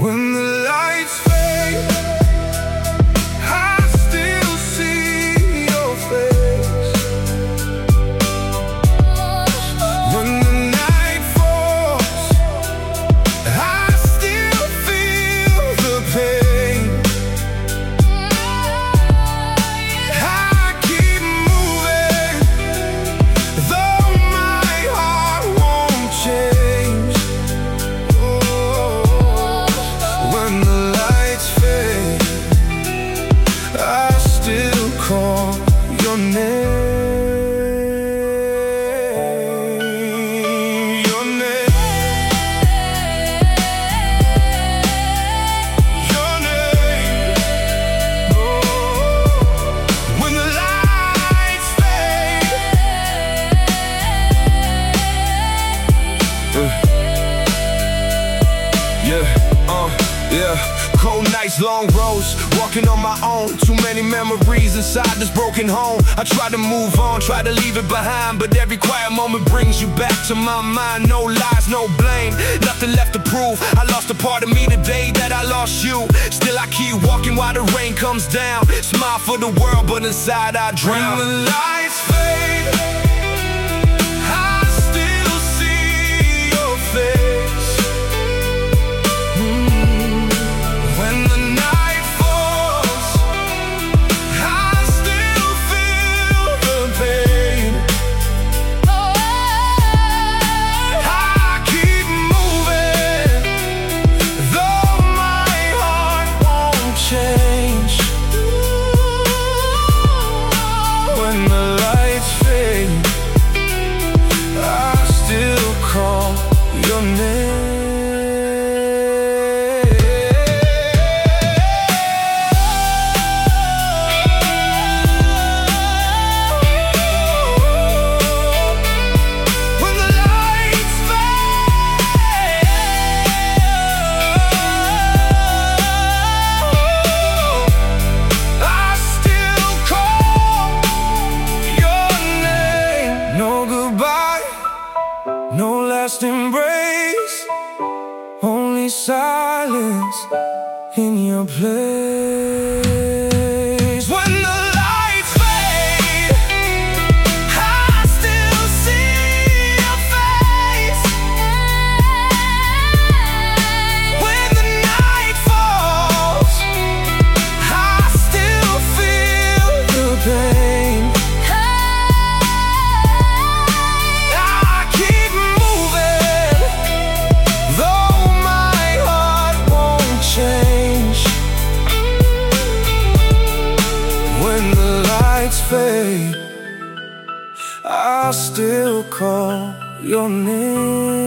When the lights fade, I still see your face. When the night falls, I still feel the pain. I keep moving, though my heart won't change. When the lights fade, I still call your name. Your name. Your name. Oh. When the lights fade, yeah. Cold nights, long roads, walking on my own. Too many memories inside this broken home. I try to move on, try to leave it behind, but every quiet moment brings you back to my mind. No lies, no blame, nothing left to prove. I lost a part of me today that I lost you. Still I keep walking while the rain comes down. Smile for the world, but inside I drown. When the lights fade, I still see your face. When the night falls, I still feel the pain. I keep moving, though my heart won't change. When the lights fade, I still call your name. When the lights fade, I still call your name. No goodbye, no last embrace, only silence in your place. When the lights fade, I still see your face. When the night falls, I still feel the pain. I keep moving, though my heart won't change. When the lights fade, I still call your name.